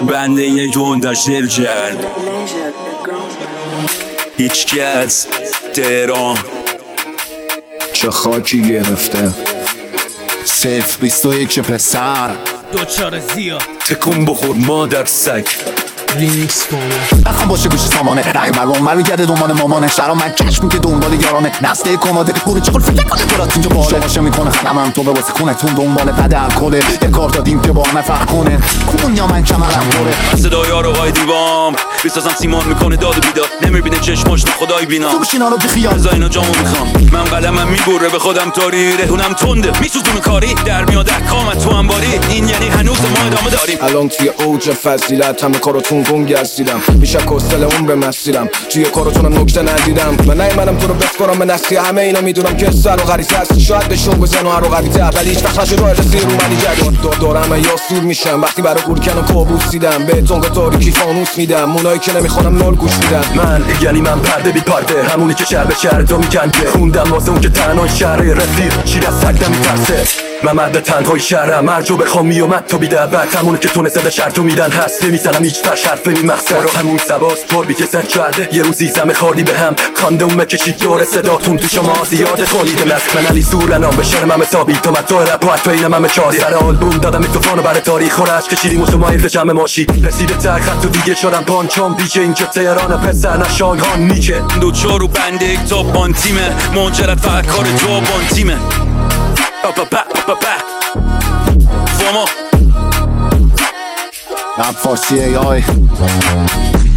بنده یک منتشر کرد هیچ کس تهران چه خاکی گرفته 021 پسر دوچار زیاد تکون بخور مادر سگ ریمیکس کنه اخم باشه گوش سامانه رای مرون برمیگرده دنبال مامانه شرام من چشم که دنبال یارانه نسته کماده گوره چقدر فکر کنه برات اینجا باله شماشه میکنه خدمم تو به واسه خونتون دنبال بده الکله یه کار دادیم که با نفر کنه کون یا من کمرم بره صدای آروهای دیوام بسازم سیمان میکنه داد و بیداد نمیبینه چشماش خدای بینا تو بشین آرو بیخیال بزا اینا جامو میخوام من قلمم میبره به خودم تاری رهونم تنده میسوزون کاری در میاد احکامت تو انباری این یعنی هنوز ما ادامه داریم الان توی اوج فضیلت همه کاراتون گم گزیدم میشه کستل عمر مسیرم توی کاراتونم نکته ندیدم من نیومدم تو رو بسپرم به نسخی همه اینا میدونم که سر و غریزه هستی شاید به شوق بزن و هر و غریزه ولی هیچ وقت نشد راه رسی رو منی جریان دارم یا سور میشم وقتی برای گورکن و کابوس دیدم به تنگ تاریکی فانوس میدم مونایی که نمیخوانم نول گوش میدم من یعنی من پرده بی پرده همونی که شهر به شهر تو میکنده خوندم واسه اون که تنهای شهر رفیق شیر از سگدم میترسه من مرد تنهای شهرم مرجو بخوام میومد تو بیده بعد همونه که تونسته به شرطو میدن هست نمیزنم هیچ فرش حرف نمیمخصه رو همون سباس تربی که سر کرده یه روزی زمه خاردی به هم کاندوم بکشید دور صداتون تو شما زیاد خالیده نست من علی سورنام به شرمم حسابی تو تو رپ و حتی اینم همه چاری سر آلبوم دادم میکروفونو برای تاریخ و رشک کشیدیم و شما ایرز جمع ماشی رسیده تر خط و دیگه شدم پانچام بیچه این که تهران پسر نشانهان نیکه دو چارو بنده یک تا بانتیمه منجرت فقط کار تو بانتیمه رپ فارسی ای